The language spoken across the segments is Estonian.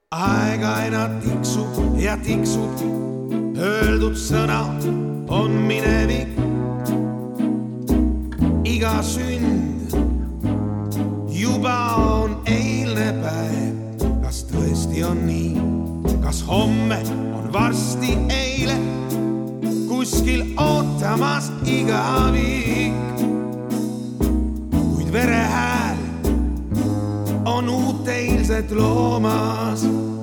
Aeg aina tiksub ja tiksub, öeldud sõna on minevik. Iga sünd juba on eilne päev. Kas tõesti on nii? Kas homme on varsti eile? Kuskil ootamas igavik. Kuid verehääl on uut eilset loomas.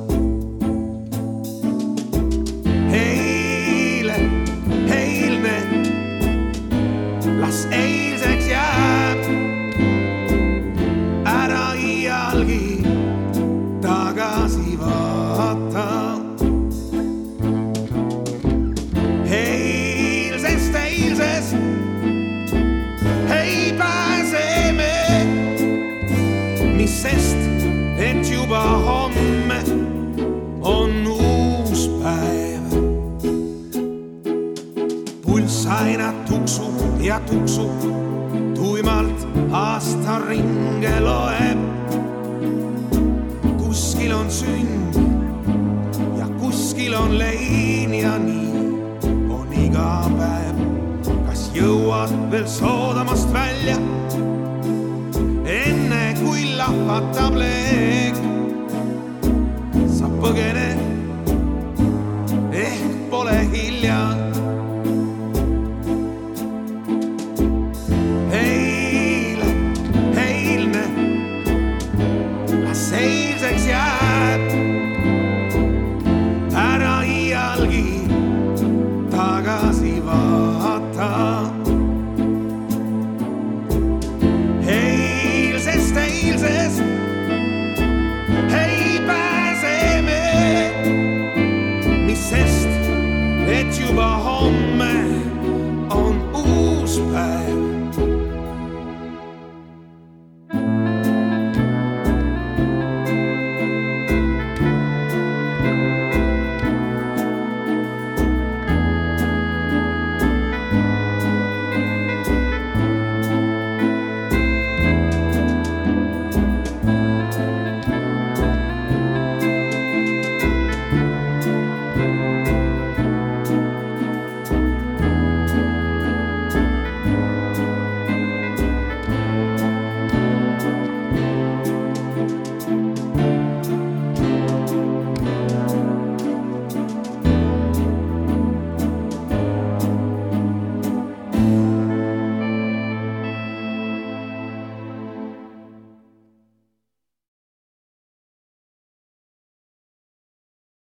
Eilne, las eilseks jääb. Ära iialgi tagasi vaata. Eilsest ei pääse me, mis sest, et juba homme on uus päev. Pulss aina tuksub ja tuksub, tuimalt aasta ringe loeb. Kuskil on sünd ja kuskil on lein ja nii on iga päev. Kas jõuad veel soodamast välja, enne kui lahvatab lein?